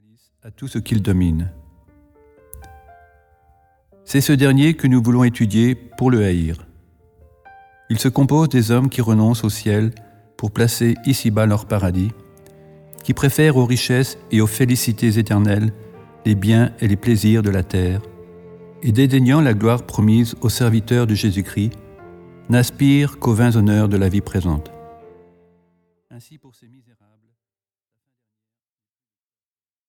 à tout ce qu'il domine. C'est ce dernier que nous voulons étudier pour le haïr. Il se compose des hommes qui renoncent au ciel pour placer ici-bas leur paradis, qui préfèrent aux richesses et aux félicités éternelles les biens et les plaisirs de la terre, et dédaignant la gloire promise aux serviteurs de Jésus-Christ, n'aspirent qu'aux vains honneurs de la vie présente. Ainsi pour ces misérables,